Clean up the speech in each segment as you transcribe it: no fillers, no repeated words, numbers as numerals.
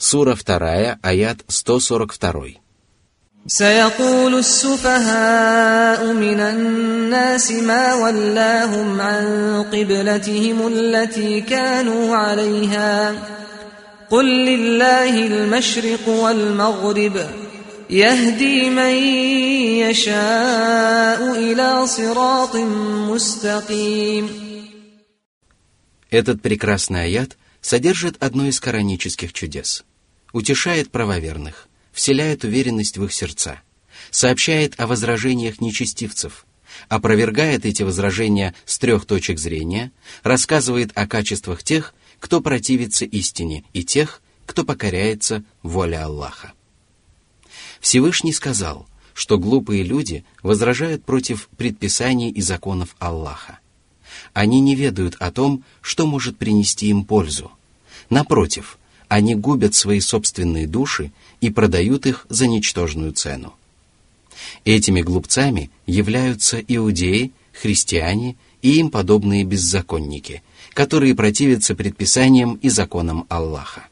Сура 2, аят 142. سيقول السفهاء من الناس ما ولاهم عن قبلتهم التي كانوا عليها قل لله المشرق والمغرب يهدي من يشاء إلى صراط مستقيم. Этот прекрасный аят содержит одно из коранических чудес. Утешает правоверных, вселяет уверенность в их сердца, сообщает о возражениях нечестивцев, опровергает эти возражения с 3 точек зрения, рассказывает о качествах тех, кто противится истине, и тех, кто покоряется воле Аллаха. Всевышний сказал, что глупые люди возражают против предписаний и законов Аллаха. Они не ведают о том, что может принести им пользу. Напротив, они губят свои собственные души и продают их за ничтожную цену. Этими глупцами являются иудеи, христиане и им подобные беззаконники, которые противятся предписаниям и законам Аллаха.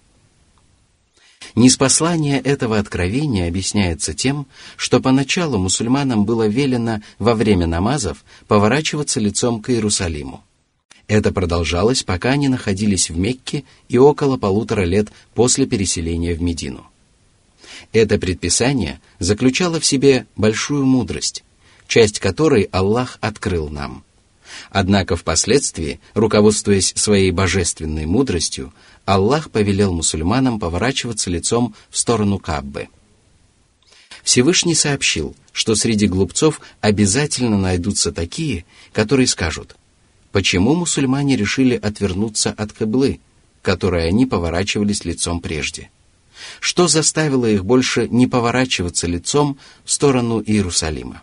Ниспослание этого откровения объясняется тем, что поначалу мусульманам было велено во время намазов поворачиваться лицом к Иерусалиму. Это продолжалось, пока они находились в Мекке и около 1,5 лет после переселения в Медину. Это предписание заключало в себе большую мудрость, часть которой Аллах открыл нам. Однако впоследствии, руководствуясь своей божественной мудростью, Аллах повелел мусульманам поворачиваться лицом в сторону Каабы. Всевышний сообщил, что среди глупцов обязательно найдутся такие, которые скажут: почему мусульмане решили отвернуться от кыблы, к которой они поворачивались лицом прежде? Что заставило их больше не поворачиваться лицом в сторону Иерусалима?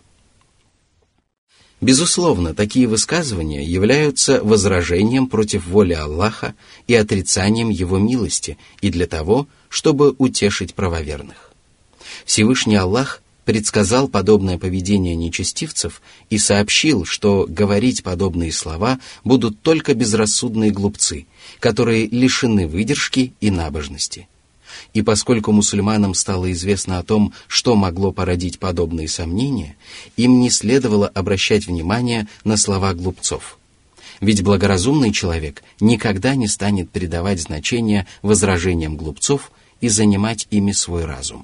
Безусловно, такие высказывания являются возражением против воли Аллаха и отрицанием Его милости, и для того, чтобы утешить правоверных. Всевышний Аллах предсказал подобное поведение нечестивцев и сообщил, что говорить подобные слова будут только безрассудные глупцы, которые лишены выдержки и набожности. И поскольку мусульманам стало известно о том, что могло породить подобные сомнения, им не следовало обращать внимание на слова глупцов. Ведь благоразумный человек никогда не станет придавать значение возражениям глупцов и занимать ими свой разум.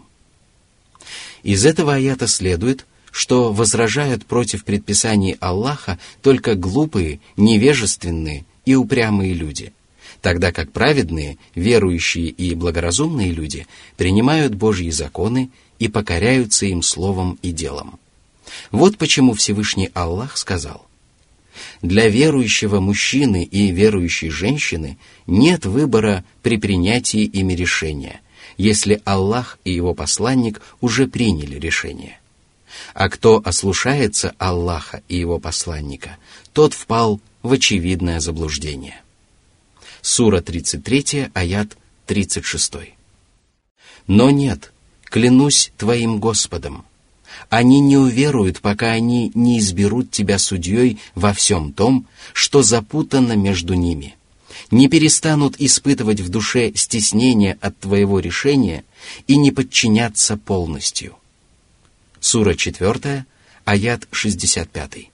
Из этого аята следует, что возражают против предписаний Аллаха только глупые, невежественные и упрямые люди, тогда как праведные, верующие и благоразумные люди принимают Божьи законы и покоряются им словом и делом. Вот почему Всевышний Аллах сказал: «Для верующего мужчины и верующей женщины нет выбора при принятии ими решения, если Аллах и Его посланник уже приняли решение. А кто ослушается Аллаха и Его посланника, тот впал в очевидное заблуждение». Сура 33, аят 36. «Но нет, клянусь твоим Господом, они не уверуют, пока они не изберут тебя судьей во всем том, что запутано между ними, не перестанут испытывать в душе стеснение от твоего решения и не подчиняться полностью». Сура 4, аят 65.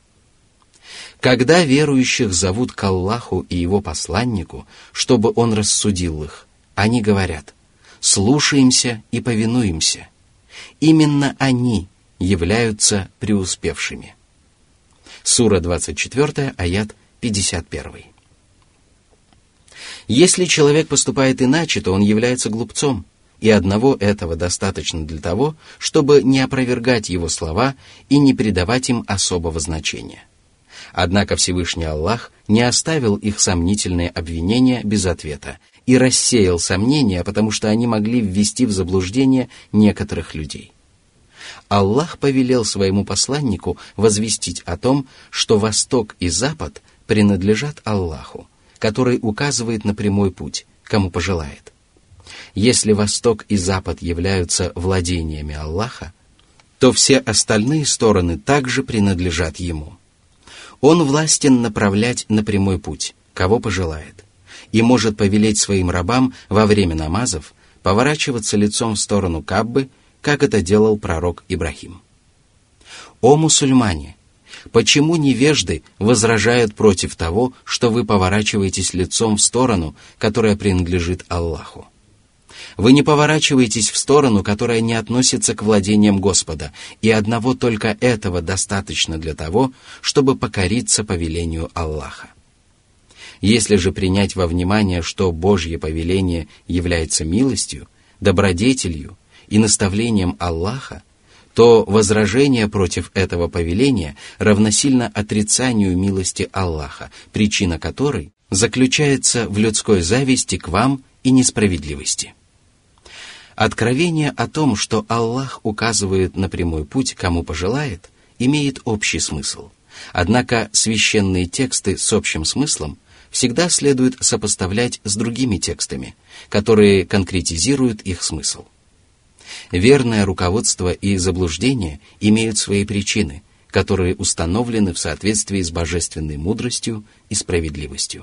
Когда верующих зовут к Аллаху и Его посланнику, чтобы Он рассудил их, они говорят: «Слушаемся и повинуемся». Именно они являются преуспевшими. Сура 24, аят 51. Если человек поступает иначе, то он является глупцом, и одного этого достаточно для того, чтобы не опровергать его слова и не придавать им особого значения. Однако Всевышний Аллах не оставил их сомнительные обвинения без ответа и рассеял сомнения, потому что они могли ввести в заблуждение некоторых людей. Аллах повелел своему посланнику возвестить о том, что Восток и Запад принадлежат Аллаху, который указывает на прямой путь, кому пожелает. Если Восток и Запад являются владениями Аллаха, то все остальные стороны также принадлежат Ему. Он властен направлять на прямой путь, кого пожелает, и может повелеть своим рабам во время намазов поворачиваться лицом в сторону Каабы, как это делал пророк Ибрахим. О мусульмане! Почему невежды возражают против того, что вы поворачиваетесь лицом в сторону, которая принадлежит Аллаху? Вы не поворачиваетесь в сторону, которая не относится к владениям Господа, и одного только этого достаточно для того, чтобы покориться повелению Аллаха. Если же принять во внимание, что Божье повеление является милостью, добродетелью и наставлением Аллаха, то возражение против этого повеления равносильно отрицанию милости Аллаха, причина которой заключается в людской зависти к вам и несправедливости. Откровение о том, что Аллах указывает на прямой путь, кому пожелает, имеет общий смысл. Однако священные тексты с общим смыслом всегда следует сопоставлять с другими текстами, которые конкретизируют их смысл. Верное руководство и заблуждение имеют свои причины, которые установлены в соответствии с божественной мудростью и справедливостью.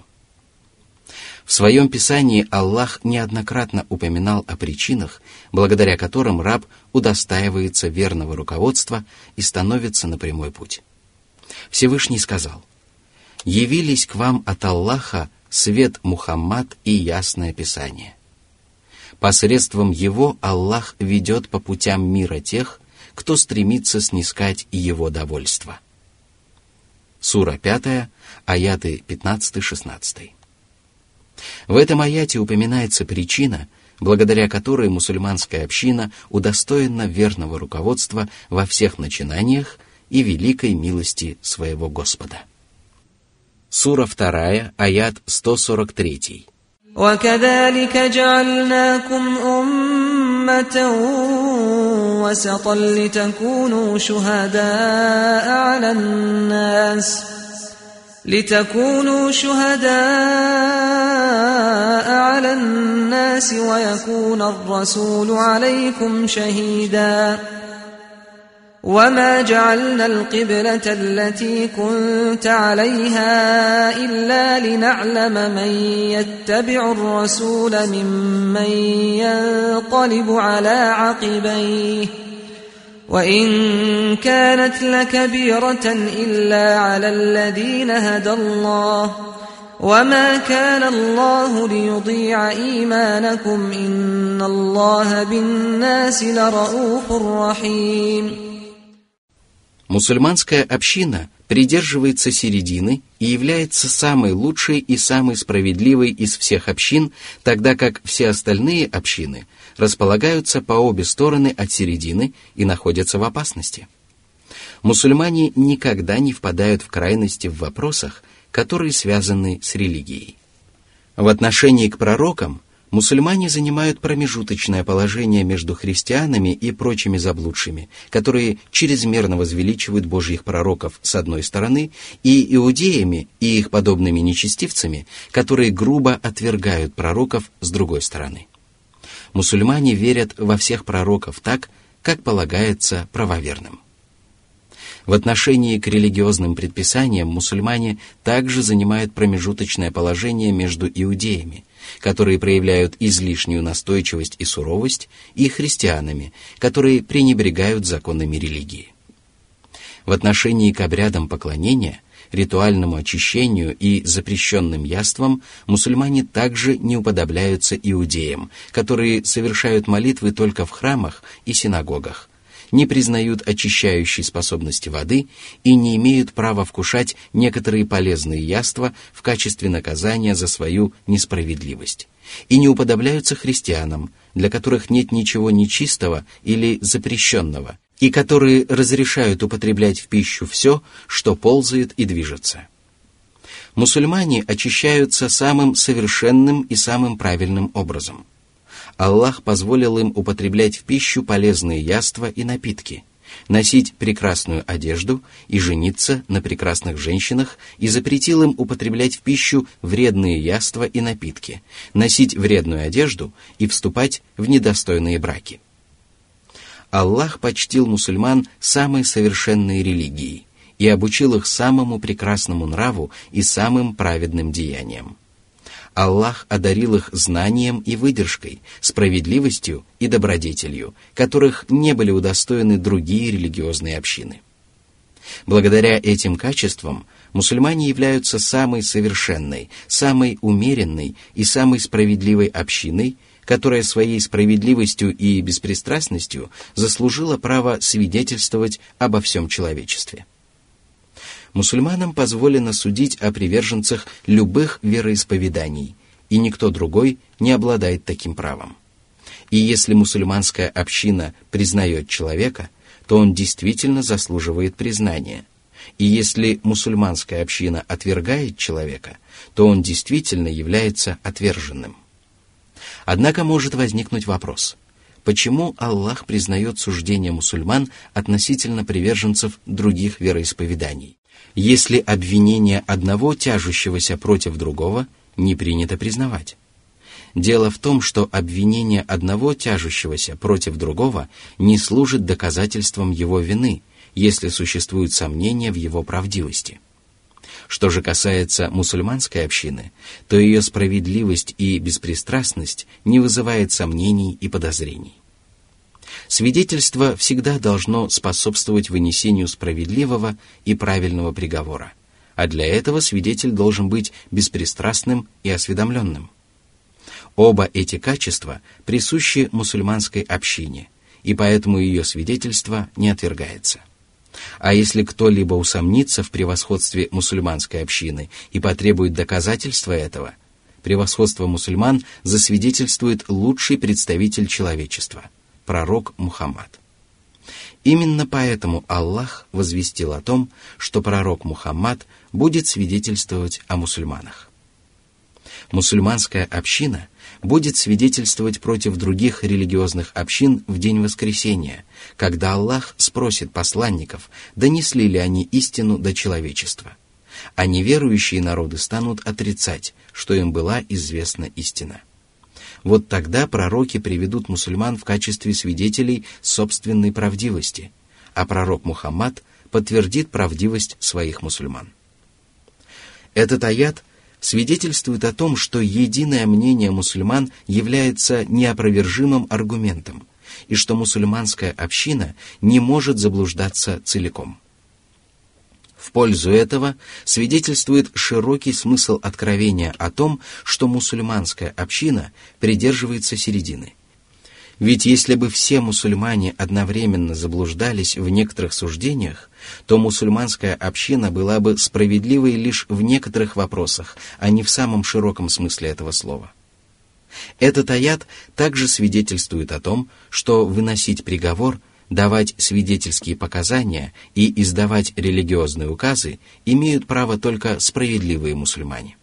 В своем Писании Аллах неоднократно упоминал о причинах, благодаря которым раб удостаивается верного руководства и становится на прямой путь. Всевышний сказал: «Явились к вам от Аллаха свет Мухаммад и ясное Писание. Посредством его Аллах ведет по путям мира тех, кто стремится снискать его довольство». Сура 5, аяты 15-16. В этом аяте упоминается причина, благодаря которой мусульманская община удостоена верного руководства во всех начинаниях и великой милости своего Господа. Сура 2, аят 143. وَكَذَلِكَ جَعَلْنَاكُمْ أُمَّةً وَسَطًا لِتَكُونُوا شُهَدَاءَ على الناس ويكون الرسول عليكم شهيدا وما جعلنا القبلة التي كنت عليها إلا لنعلم من يتبع الرسول ممن ينقلب على عقبيه وإن كانت لكبيرة إلا على الذين هدى الله وما كان الله ليضيع إيمانكم إن الله بالناس لرؤوف رحيم. Мусульманская община придерживается середины и является самой лучшей и самой справедливой из всех общин, тогда как все остальные общины располагаются по обе стороны от середины и находятся в опасности. Мусульмане никогда не впадают в крайности в вопросах, которые связаны с религией. В отношении к пророкам мусульмане занимают промежуточное положение между христианами и прочими заблудшими, которые чрезмерно возвеличивают Божьих пророков с одной стороны, и иудеями и их подобными нечестивцами, которые грубо отвергают пророков с другой стороны. Мусульмане верят во всех пророков так, как полагается правоверным. В отношении к религиозным предписаниям мусульмане также занимают промежуточное положение между иудеями, которые проявляют излишнюю настойчивость и суровость, и христианами, которые пренебрегают законами религии. В отношении к обрядам поклонения, ритуальному очищению и запрещенным яствам мусульмане также не уподобляются иудеям, которые совершают молитвы только в храмах и синагогах, не признают очищающей способности воды и не имеют права вкушать некоторые полезные яства в качестве наказания за свою несправедливость, и не уподобляются христианам, для которых нет ничего нечистого или запрещенного, и которые разрешают употреблять в пищу все, что ползает и движется. Мусульмане очищаются самым совершенным и самым правильным образом. Аллах позволил им употреблять в пищу полезные яства и напитки, носить прекрасную одежду и жениться на прекрасных женщинах, и запретил им употреблять в пищу вредные яства и напитки, носить вредную одежду и вступать в недостойные браки. Аллах почтил мусульман самой совершенной религией и обучил их самому прекрасному нраву и самым праведным деяниям. Аллах одарил их знанием и выдержкой, справедливостью и добродетелью, которых не были удостоены другие религиозные общины. Благодаря этим качествам мусульмане являются самой совершенной, самой умеренной и самой справедливой общиной, которая своей справедливостью и беспристрастностью заслужила право свидетельствовать обо всем человечестве. Мусульманам позволено судить о приверженцах любых вероисповеданий, и никто другой не обладает таким правом. И если мусульманская община признает человека, то он действительно заслуживает признания. И если мусульманская община отвергает человека, то он действительно является отверженным. Однако может возникнуть вопрос: почему Аллах признает суждения мусульман относительно приверженцев других вероисповеданий, если обвинение одного тяжущегося против другого не принято признавать? Дело в том, что обвинение одного тяжущегося против другого не служит доказательством его вины, если существуют сомнения в его правдивости. Что же касается мусульманской общины, то ее справедливость и беспристрастность не вызывает сомнений и подозрений. Свидетельство всегда должно способствовать вынесению справедливого и правильного приговора, а для этого свидетель должен быть беспристрастным и осведомленным. Оба эти качества присущи мусульманской общине, и поэтому ее свидетельство не отвергается. А если кто-либо усомнится в превосходстве мусульманской общины и потребует доказательства этого, превосходство мусульман засвидетельствует лучший представитель человечества – пророк Мухаммад. Именно поэтому Аллах возвестил о том, что пророк Мухаммад будет свидетельствовать о мусульманах. Мусульманская община будет свидетельствовать против других религиозных общин в день воскресения, когда Аллах спросит посланников, донесли ли они истину до человечества. А неверующие народы станут отрицать, что им была известна истина. Вот тогда пророки приведут мусульман в качестве свидетелей собственной правдивости, а пророк Мухаммад подтвердит правдивость своих мусульман. Этот аят свидетельствует о том, что единое мнение мусульман является неопровержимым аргументом, и что мусульманская община не может заблуждаться целиком. В пользу этого свидетельствует широкий смысл откровения о том, что мусульманская община придерживается середины. Ведь если бы все мусульмане одновременно заблуждались в некоторых суждениях, то мусульманская община была бы справедливой лишь в некоторых вопросах, а не в самом широком смысле этого слова. Этот аят также свидетельствует о том, что выносить приговор, давать свидетельские показания и издавать религиозные указы имеют право только справедливые мусульмане.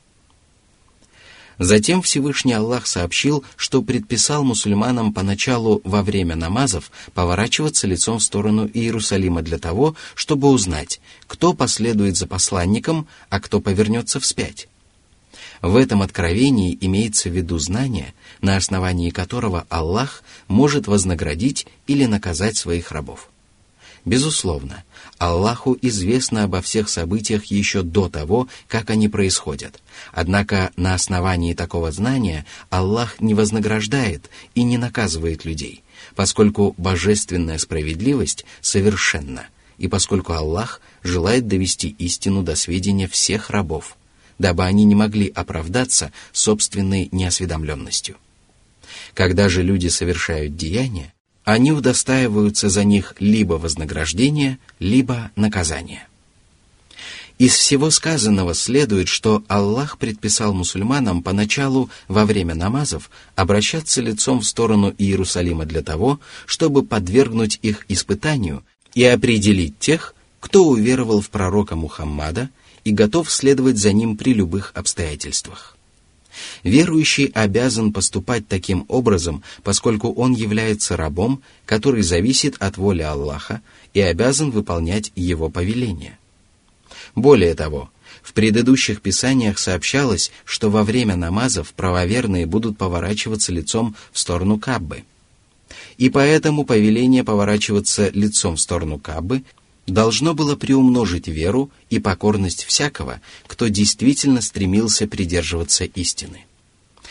Затем Всевышний Аллах сообщил, что предписал мусульманам поначалу во время намазов поворачиваться лицом в сторону Иерусалима для того, чтобы узнать, кто последует за посланником, а кто повернется вспять. В этом откровении имеется в виду знание, на основании которого Аллах может вознаградить или наказать своих рабов. Безусловно, Аллаху известно обо всех событиях еще до того, как они происходят. Однако на основании такого знания Аллах не вознаграждает и не наказывает людей, поскольку божественная справедливость совершенна, и поскольку Аллах желает довести истину до сведения всех рабов, дабы они не могли оправдаться собственной неосведомленностью. Когда же люди совершают деяния, они удостаиваются за них либо вознаграждения, либо наказания. Из всего сказанного следует, что Аллах предписал мусульманам поначалу во время намазов обращаться лицом в сторону Иерусалима для того, чтобы подвергнуть их испытанию и определить тех, кто уверовал в пророка Мухаммада и готов следовать за ним при любых обстоятельствах. Верующий обязан поступать таким образом, поскольку он является рабом, который зависит от воли Аллаха и обязан выполнять его повеления. Более того, в предыдущих писаниях сообщалось, что во время намазов правоверные будут поворачиваться лицом в сторону Каабы. И поэтому повеление поворачиваться лицом в сторону Каабы должно было приумножить веру и покорность всякого, кто действительно стремился придерживаться истины.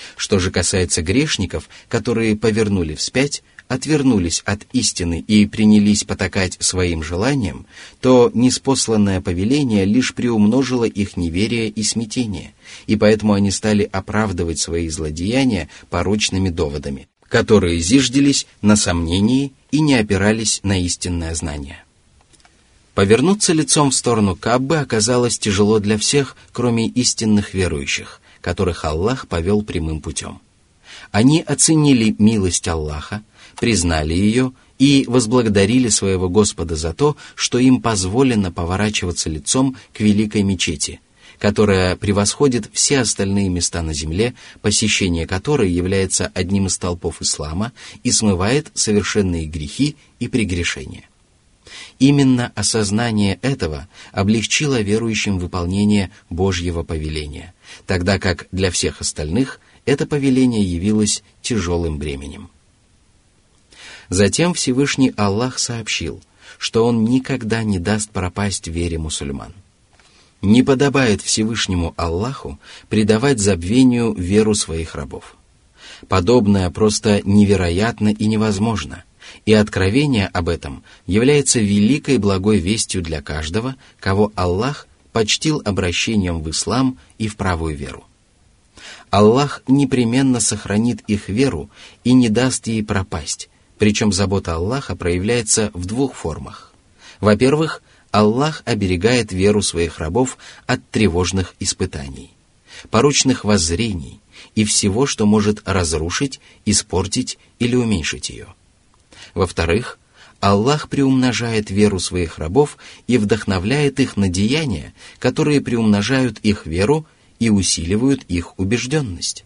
Что же касается грешников, которые повернули вспять, отвернулись от истины и принялись потакать своим желаниям, то ниспосланное повеление лишь приумножило их неверие и смятение, и поэтому они стали оправдывать свои злодеяния порочными доводами, которые зиждились на сомнении и не опирались на истинное знание. Повернуться лицом в сторону Каабы оказалось тяжело для всех, кроме истинных верующих, которых Аллах повел прямым путем. Они оценили милость Аллаха, признали ее и возблагодарили своего Господа за то, что им позволено поворачиваться лицом к великой мечети, которая превосходит все остальные места на земле, посещение которой является одним из столпов ислама и смывает совершенные грехи и прегрешения. Именно осознание этого облегчило верующим выполнение Божьего повеления, тогда как для всех остальных это повеление явилось тяжелым бременем. Затем Всевышний Аллах сообщил, что Он никогда не даст пропасть вере мусульман. Не подобает Всевышнему Аллаху предавать забвению веру своих рабов. Подобное просто невероятно и невозможно, и откровение об этом является великой благой вестью для каждого, кого Аллах почтил обращением в ислам и в правую веру. Аллах непременно сохранит их веру и не даст ей пропасть, причем забота Аллаха проявляется в двух формах. Во-первых, Аллах оберегает веру своих рабов от тревожных испытаний, порочных воззрений и всего, что может разрушить, испортить или уменьшить ее. Во-вторых, Аллах приумножает веру своих рабов и вдохновляет их на деяния, которые приумножают их веру и усиливают их убежденность.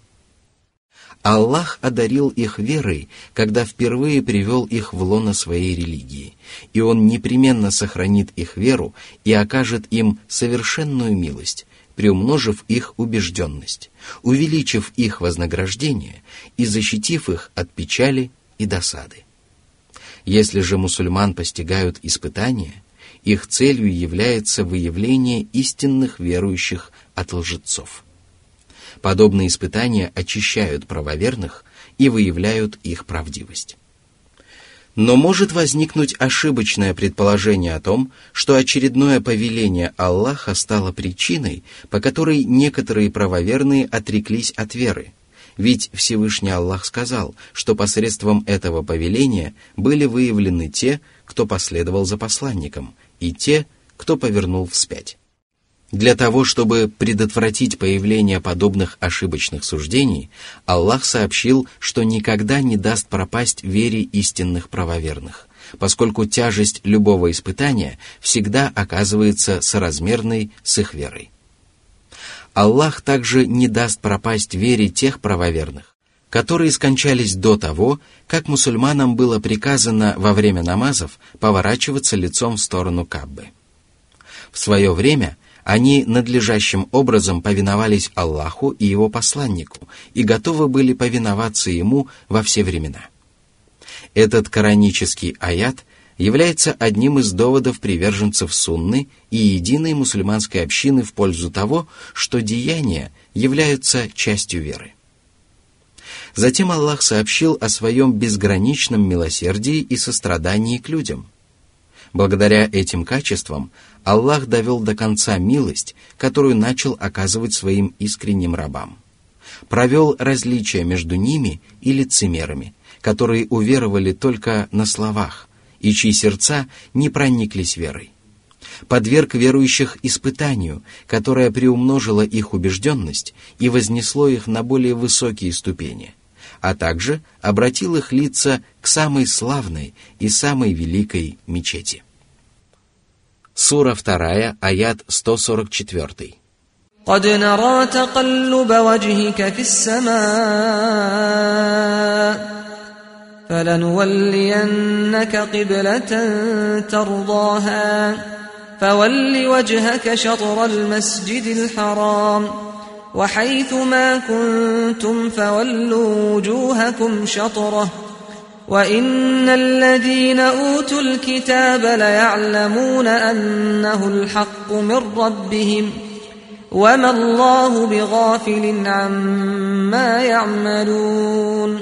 Аллах одарил их верой, когда впервые привел их в лоно своей религии, и Он непременно сохранит их веру и окажет им совершенную милость, приумножив их убежденность, увеличив их вознаграждение и защитив их от печали и досады. Если же мусульман постигают испытания, их целью является выявление истинных верующих от лжецов. Подобные испытания очищают правоверных и выявляют их правдивость. Но может возникнуть ошибочное предположение о том, что очередное повеление Аллаха стало причиной, по которой некоторые правоверные отреклись от веры. Ведь Всевышний Аллах сказал, что посредством этого повеления были выявлены те, кто последовал за посланником, и те, кто повернул вспять. Для того, чтобы предотвратить появление подобных ошибочных суждений, Аллах сообщил, что никогда не даст пропасть вере истинных правоверных, поскольку тяжесть любого испытания всегда оказывается соразмерной с их верой. Аллах также не даст пропасть вере тех правоверных, которые скончались до того, как мусульманам было приказано во время намазов поворачиваться лицом в сторону Каабы. В свое время они надлежащим образом повиновались Аллаху и Его посланнику и готовы были повиноваться Ему во все времена. Этот коранический аят является одним из доводов приверженцев сунны и единой мусульманской общины в пользу того, что деяния являются частью веры. Затем Аллах сообщил о своем безграничном милосердии и сострадании к людям. Благодаря этим качествам Аллах довел до конца милость, которую начал оказывать своим искренним рабам. Провел различия между ними и лицемерами, которые уверовали только на словах, и чьи сердца не прониклись верой. Подверг верующих испытанию, которое приумножило их убежденность и вознесло их на более высокие ступени, а также обратил их лица к самой славной и самой великой мечети. Сура 2, аят 144. قد نرى تقلب وجهك في السماء فلنولينك قبلة ترضاها فول وجهك شطر المسجد الحرام وحيث ما كنتم فولوا وجوهكم شطره وإن الذين أوتوا الكتاب ليعلمون أنه الحق من ربهم وما الله بغافل عما يعملون.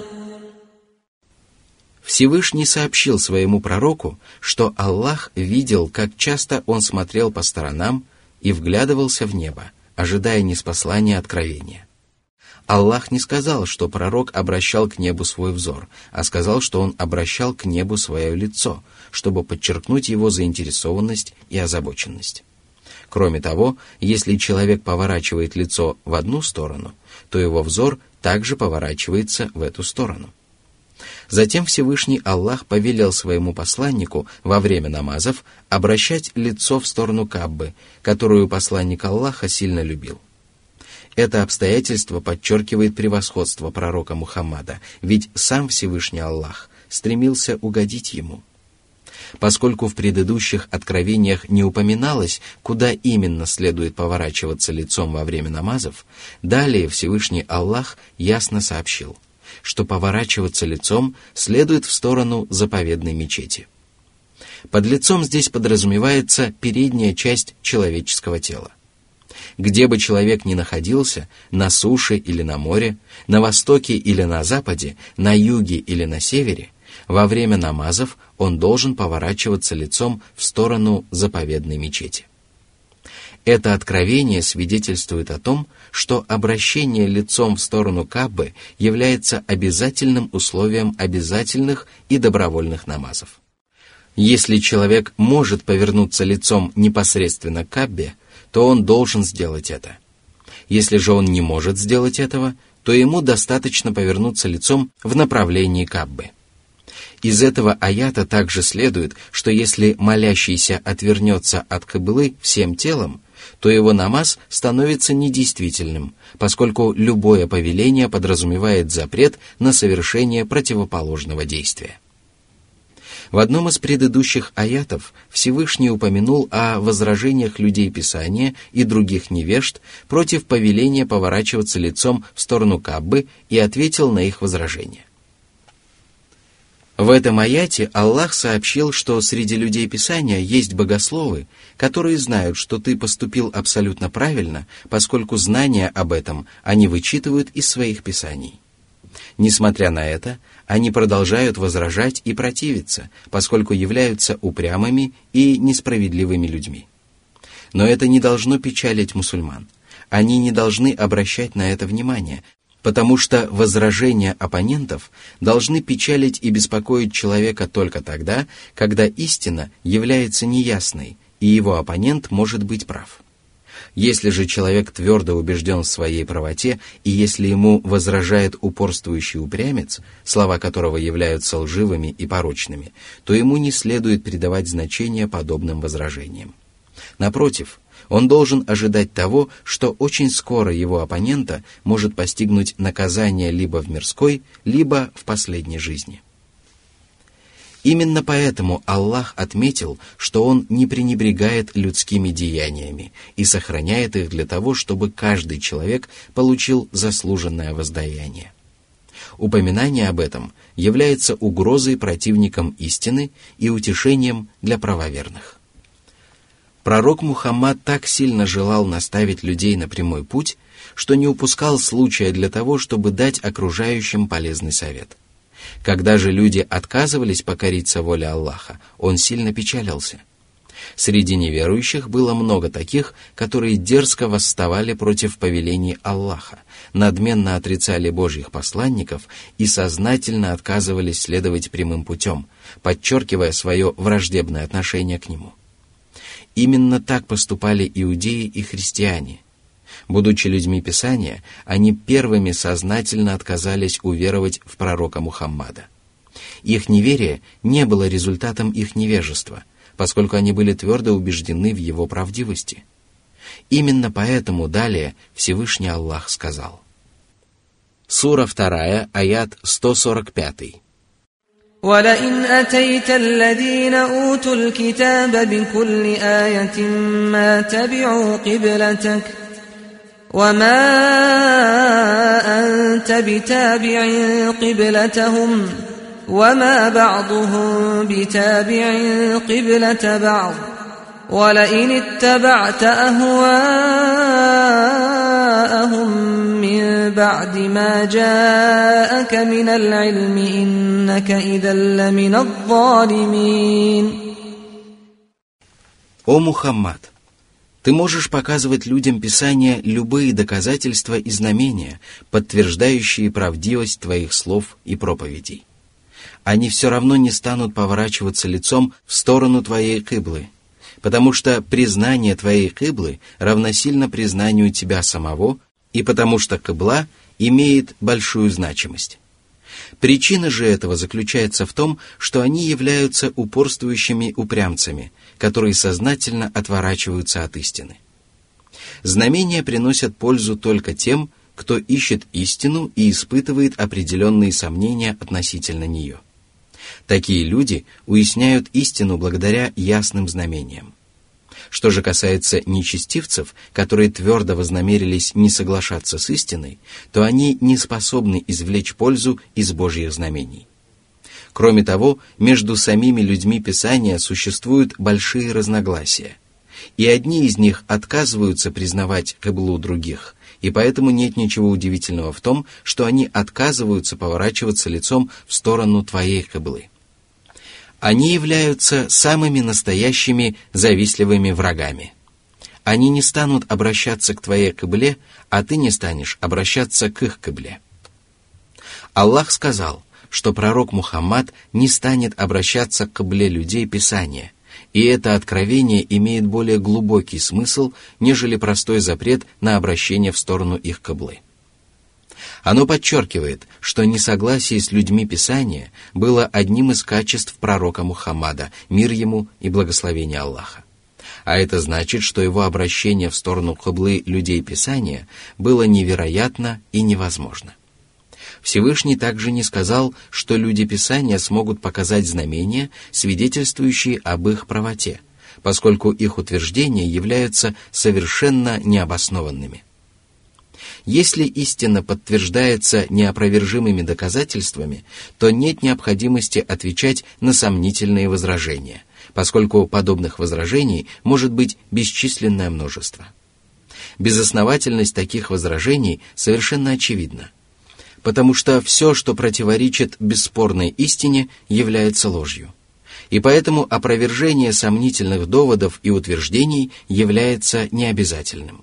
Всевышний сообщил своему пророку, что Аллах видел, как часто он смотрел по сторонам и вглядывался в небо, ожидая ниспослания откровения. Аллах не сказал, что пророк обращал к небу свой взор, а сказал, что он обращал к небу свое лицо, чтобы подчеркнуть его заинтересованность и озабоченность. Кроме того, если человек поворачивает лицо в одну сторону, то его взор также поворачивается в эту сторону. Затем Всевышний Аллах повелел своему посланнику во время намазов обращать лицо в сторону Каабы, которую посланник Аллаха сильно любил. Это обстоятельство подчеркивает превосходство пророка Мухаммада, ведь сам Всевышний Аллах стремился угодить ему. Поскольку в предыдущих откровениях не упоминалось, куда именно следует поворачиваться лицом во время намазов, далее Всевышний Аллах ясно сообщил, что поворачиваться лицом следует в сторону заповедной мечети. Под лицом здесь подразумевается передняя часть человеческого тела. Где бы человек ни находился, на суше или на море, на востоке или на западе, на юге или на севере, во время намазов он должен поворачиваться лицом в сторону заповедной мечети. Это откровение свидетельствует о том, что обращение лицом в сторону Каабы является обязательным условием обязательных и добровольных намазов. Если человек может повернуться лицом непосредственно к Каабе, то он должен сделать это. Если же он не может сделать этого, то ему достаточно повернуться лицом в направлении Каабы. Из этого аята также следует, что если молящийся отвернется от кыблы всем телом, то его намаз становится недействительным, поскольку любое повеление подразумевает запрет на совершение противоположного действия. В одном из предыдущих аятов Всевышний упомянул о возражениях людей Писания и других невежд против повеления поворачиваться лицом в сторону Каабы и ответил на их возражения. В этом аяте Аллах сообщил, что среди людей Писания есть богословы, которые знают, что ты поступил абсолютно правильно, поскольку знания об этом они вычитывают из своих писаний. Несмотря на это, они продолжают возражать и противиться, поскольку являются упрямыми и несправедливыми людьми. Но это не должно печалить мусульман. Они не должны обращать на это внимание, потому что возражения оппонентов должны печалить и беспокоить человека только тогда, когда истина является неясной, и его оппонент может быть прав. Если же человек твердо убежден в своей правоте, и если ему возражает упорствующий упрямец, слова которого являются лживыми и порочными, то ему не следует придавать значения подобным возражениям. Напротив, он должен ожидать того, что очень скоро его оппонента может постигнуть наказание либо в мирской, либо в последней жизни. Именно поэтому Аллах отметил, что Он не пренебрегает людскими деяниями и сохраняет их для того, чтобы каждый человек получил заслуженное воздаяние. Упоминание об этом является угрозой противникам истины и утешением для правоверных. Пророк Мухаммад так сильно желал наставить людей на прямой путь, что не упускал случая для того, чтобы дать окружающим полезный совет. Когда же люди отказывались покориться воле Аллаха, он сильно печалился. Среди неверующих было много таких, которые дерзко восставали против повелений Аллаха, надменно отрицали Божьих посланников и сознательно отказывались следовать прямым путем, подчеркивая свое враждебное отношение к нему. Именно так поступали иудеи и христиане. Будучи людьми Писания, они первыми сознательно отказались уверовать в пророка Мухаммада. Их неверие не было результатом их невежества, поскольку они были твердо убеждены в его правдивости. Именно поэтому далее Всевышний Аллах сказал. Сура 2, аят 145. وَلَئِنْ أَتَيْتَ الَّذِينَ أُوتُوا الْكِتَابَ بِكُلِّ آيَةٍ مَا تَبِعُوا قِبْلَتَكَ وَمَا أَنْتَ بِتَابِعٍ قِبْلَتَهُمْ وَمَا بَعْضُهُمْ بِتَابِعٍ قِبْلَةَ بَعْضٍ ولئن اتبعت أهواءهم من بعد ما جاءك من العلم إنك إذا لمن الظالمين. О Мухаммад! Ты можешь показывать людям Писания любые доказательства и знамения, подтверждающие правдивость твоих слов и проповедей. Они все равно не станут поворачиваться лицом в сторону твоей киблы, потому что признание твоей киблы равносильно признанию тебя самого, и потому что кибла имеет большую значимость. Причина же этого заключается в том, что они являются упорствующими упрямцами, которые сознательно отворачиваются от истины. Знамения приносят пользу только тем, кто ищет истину и испытывает определенные сомнения относительно нее. Такие люди уясняют истину благодаря ясным знамениям. Что же касается нечестивцев, которые твердо вознамерились не соглашаться с истиной, то они не способны извлечь пользу из Божьих знамений. Кроме того, между самими людьми Писания существуют большие разногласия, и одни из них отказываются признавать киблу других, и поэтому нет ничего удивительного в том, что они отказываются поворачиваться лицом в сторону твоей киблы. Они являются самыми настоящими завистливыми врагами. Они не станут обращаться к твоей кибле, а ты не станешь обращаться к их кибле. Аллах сказал, что пророк Мухаммад не станет обращаться к кибле людей Писания, и это откровение имеет более глубокий смысл, нежели простой запрет на обращение в сторону их киблы. Оно подчеркивает, что несогласие с людьми Писания было одним из качеств пророка Мухаммада, мир ему и благословение Аллаха. А это значит, что его обращение в сторону киблы людей Писания было невероятно и невозможно. Всевышний также не сказал, что люди Писания смогут показать знамения, свидетельствующие об их правоте, поскольку их утверждения являются совершенно необоснованными. Если истина подтверждается неопровержимыми доказательствами, то нет необходимости отвечать на сомнительные возражения, поскольку подобных возражений может быть бесчисленное множество. Безосновательность таких возражений совершенно очевидна, потому что все, что противоречит бесспорной истине, является ложью. И поэтому опровержение сомнительных доводов и утверждений является необязательным.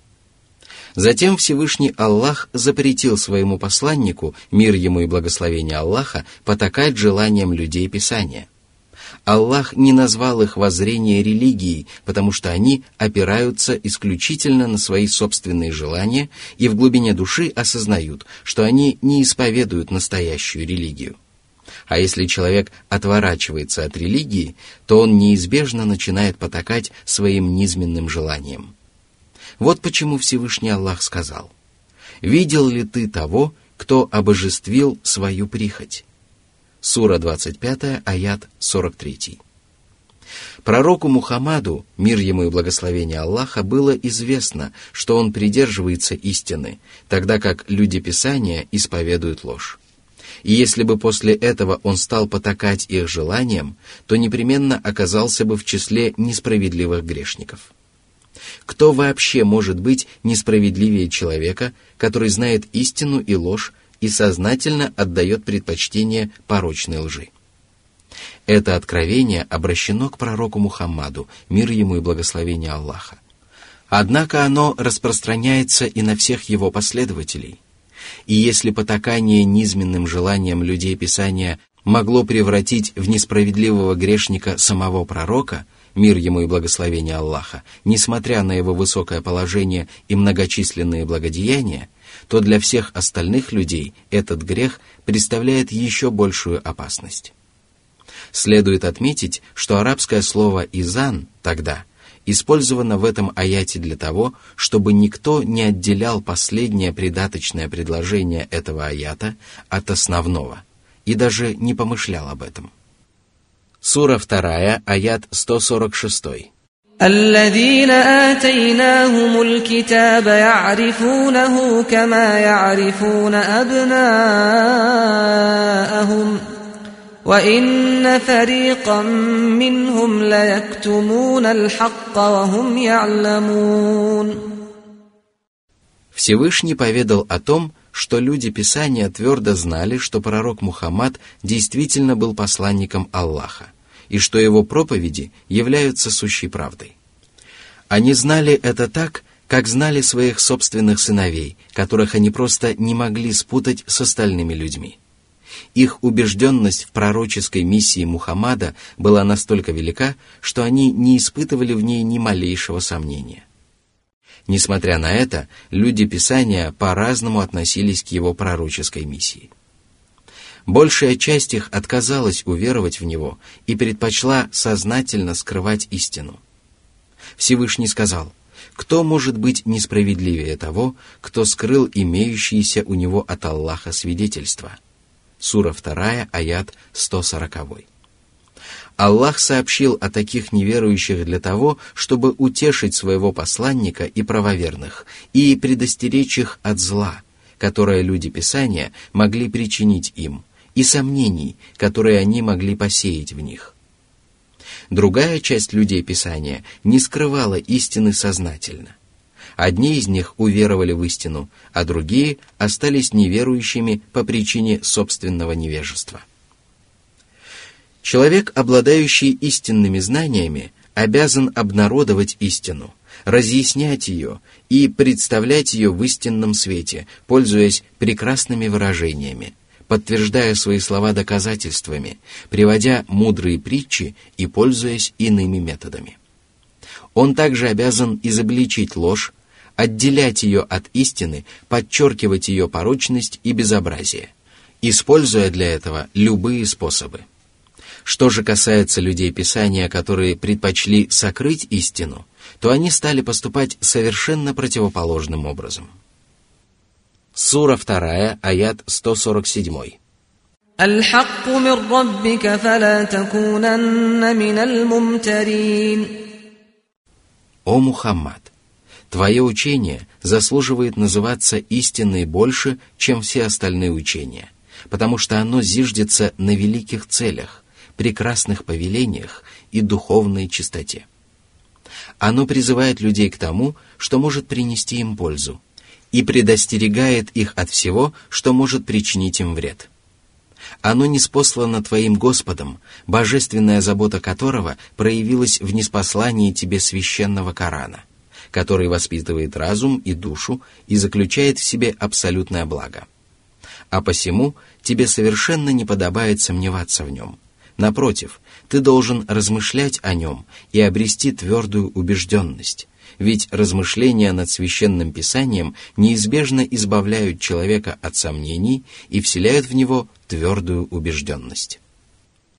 Затем Всевышний Аллах запретил своему посланнику, мир ему и благословение Аллаха, потакать желаниям людей Писания. Аллах не назвал их воззрение религией, потому что они опираются исключительно на свои собственные желания и в глубине души осознают, что они не исповедуют настоящую религию. А если человек отворачивается от религии, то он неизбежно начинает потакать своим низменным желаниям. Вот почему Всевышний Аллах сказал: «Видел ли ты того, кто обожествил свою прихоть?» Сура 25, аят 43. Пророку Мухаммаду, мир ему и благословение Аллаха, было известно, что он придерживается истины, тогда как люди Писания исповедуют ложь. И если бы после этого он стал потакать их желаниям, то непременно оказался бы в числе несправедливых грешников. Кто вообще может быть несправедливее человека, который знает истину и ложь и сознательно отдает предпочтение порочной лжи? Это откровение обращено к пророку Мухаммаду, мир ему и благословение Аллаха. Однако оно распространяется и на всех его последователей. И если потакание низменным желаниям людей Писания могло превратить в несправедливого грешника самого пророка, мир ему и благословение Аллаха, несмотря на его высокое положение и многочисленные благодеяния, то для всех остальных людей этот грех представляет еще большую опасность. Следует отметить, что арабское слово «изан» тогда использовано в этом аяте для того, чтобы никто не отделял последнее придаточное предложение этого аята от основного и даже не помышлял об этом. Сура 2, аят 146. الذين آتيناهم الكتاب يعرفونه كما يعرفون أبناءهم وَإِنَّ فَرِيقًا مِّنْهُمْ لَيَكْتُمُونَ الْحَقَّ وَهُمْ يَعْلَمُونَ. Всевышний поведал о том, что люди Писания твердо знали, что пророк Мухаммад действительно был посланником Аллаха, и что его проповеди являются сущей правдой. Они знали это так, как знали своих собственных сыновей, которых они просто не могли спутать с остальными людьми. Их убежденность в пророческой миссии Мухаммада была настолько велика, что они не испытывали в ней ни малейшего сомнения. Несмотря на это, люди Писания по-разному относились к его пророческой миссии. Большая часть их отказалась уверовать в него и предпочла сознательно скрывать истину. Всевышний сказал: «Кто может быть несправедливее того, кто скрыл имеющиеся у него от Аллаха свидетельства?» Сура 2, аят 140. Аллах сообщил о таких неверующих для того, чтобы утешить своего посланника и правоверных и предостеречь их от зла, которое люди Писания могли причинить им, и сомнений, которые они могли посеять в них. Другая часть людей Писания не скрывала истины сознательно. Одни из них уверовали в истину, а другие остались неверующими по причине собственного невежества. Человек, обладающий истинными знаниями, обязан обнародовать истину, разъяснять ее и представлять ее в истинном свете, пользуясь прекрасными выражениями, подтверждая свои слова доказательствами, приводя мудрые притчи и пользуясь иными методами. Он также обязан изобличить ложь, отделять ее от истины, подчеркивать ее порочность и безобразие, используя для этого любые способы. Что же касается людей Писания, которые предпочли сокрыть истину, то они стали поступать совершенно противоположным образом. Сура 2, аят 147. الْحَقُّ مِنْ رَبِّكَ فَلَا تَكُونَنَّ مِنَ الْمُمْتَرِينَ. О Мухаммад! Твое учение заслуживает называться истиной больше, чем все остальные учения, потому что оно зиждется на великих целях, прекрасных повелениях и духовной чистоте. Оно призывает людей к тому, что может принести им пользу, и предостерегает их от всего, что может причинить им вред. Оно ниспослано твоим Господом, божественная забота которого проявилась в ниспослании тебе священного Корана, который воспитывает разум и душу и заключает в себе абсолютное благо. А посему тебе совершенно не подобает сомневаться в нем. Напротив, ты должен размышлять о нем и обрести твердую убежденность, ведь размышления над Священным Писанием неизбежно избавляют человека от сомнений и вселяют в него твердую убежденность.